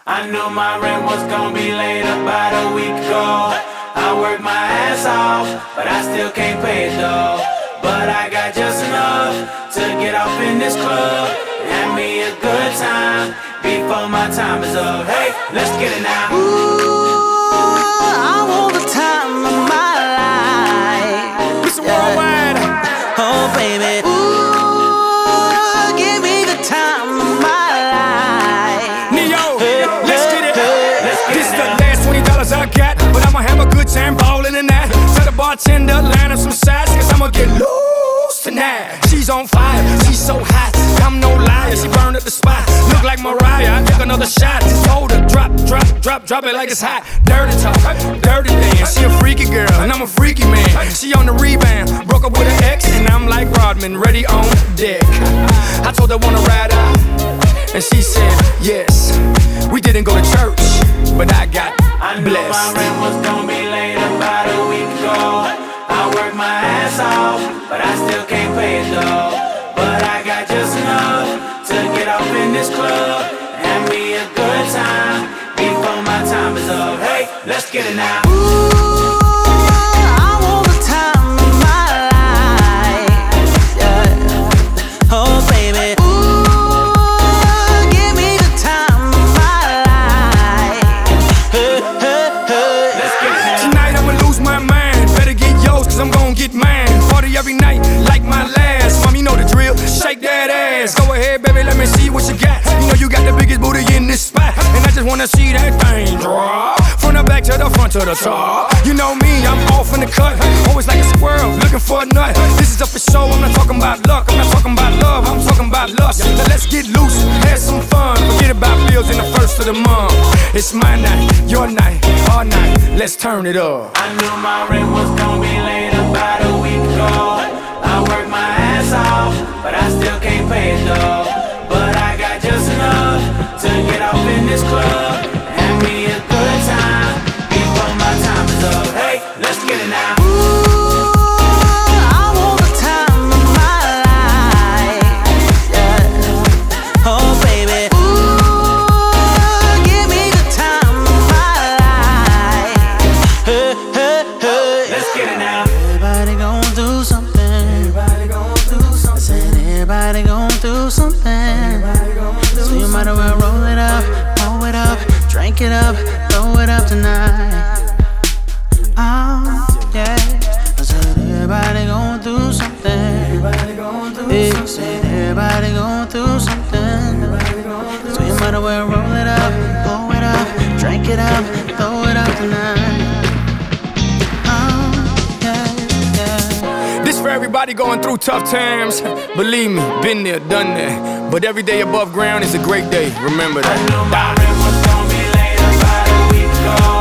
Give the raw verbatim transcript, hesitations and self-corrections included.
I knew my rent was gonna be late about a week ago. I worked my ass off, but I still can't pay it though. But I got just enough to get off in this club and have me a good time before my time is up. Hey, let's get it now. Ooh, I want the time of my life. Mister Worldwide. Oh baby. Ooh, give me the time of my life. Neo, Hey, let's get it. hey, Let's get This it is the now. last twenty dollars I got, but I'ma have a good time ballin' in that. Tell the bartender, line up some sides, cause I'ma get loose tonight. She's on fire, she's so hot, I'm no liar. She burned up the spot, look like Mariah. I took another shot, just hold her, drop, drop, drop, drop it like it's hot. Dirty talk, dirty dance. She a freaky girl, and I'm a freaky man. She on the rebound, broke up with her ex, and I'm like Rodman, ready on deck. I told her wanna ride out, and she said yes. We didn't go to church, but I got I knew blessed. my rent was gonna be late about a week ago. I worked my ass off, but I still can't pay it though. But I got just enough to get off in this club and have me a good time before my time is up. Hey, let's get it now. Ooh, I want the time of my life. Yeah. Oh baby. Ooh, give me the time of my life. Hey, hey, hey. Let's get it now. Tonight I'ma lose my mind. Better get yours, cause I'm gon' get mine. Party every night, like my last. Mom, you know the drill. Shake that ass. Go ahead, baby, let me see what you got. You know you got the biggest booty in this spot, and I just wanna see that thing drop. From the back to the front to the top. You know me, I'm off in the cut. Always like a squirrel, looking for a nut. This is up for show, I'm not talking about luck. I'm not talking about love, I'm talking about lust. Now let's get loose, have some fun. Forget about bills in the first of the month. It's my night, your night, our night. Let's turn it up. I knew my rent was gonna be late about a week ago. I worked my ass off, but I still can't pay it though. But I got just enough to get off in this club and have me a good time before my time is up. Hey, let's get it now. Ooh, I want the time of my life. Yeah. Oh baby. Ooh, give me the time of my life. Hey, hey, hey. Let's get it now. Everybody gon' do something. Everybody gon' do something. I said everybody gon' do something. Everybody gon' do so you might as well roll it up, blow it up, drink it up, throw it up tonight. Oh, yeah. I said everybody gon' do something. Everybody gon' do yeah, something. Said everybody gon' do something. Everybody gon' do so you might as well roll it up, blow it up, drink it up, throw it up tonight. Oh, yeah, yeah. This for everybody going through tough times. Believe me, been there, done that. But every day above ground is a great day. Remember I that. knew my rent was gonna be late about a week ago.